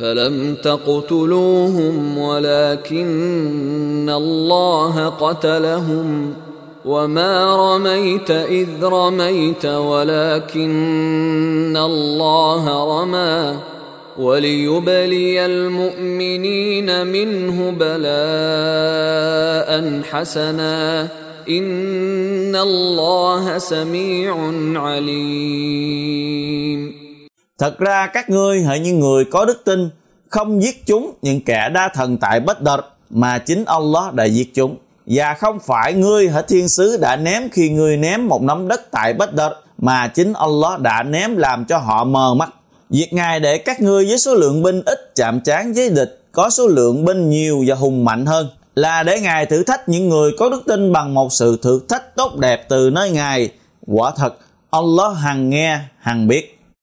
فلم تقتلوهم ولكن الله قتلهم وما رميت إذ رميت ولكن الله رمى وليبلي المؤمنين منه بلاء حسنا إن الله سميع عليم. Thật ra các ngươi hỡi những người có đức tin, không giết chúng những kẻ đa thần tại Badr, mà chính Allah đã giết chúng. Và không phải ngươi hỡi thiên sứ đã ném khi ngươi ném một nắm đất tại Badr, mà chính Allah đã ném làm cho họ mờ mắt. Việc Ngài để các ngươi với số lượng binh ít chạm trán với địch, có số lượng binh nhiều và hùng mạnh hơn, là để Ngài thử thách những người có đức tin bằng một sự thử thách tốt đẹp từ nơi Ngài. Quả thật, Allah hằng nghe, hằng biết.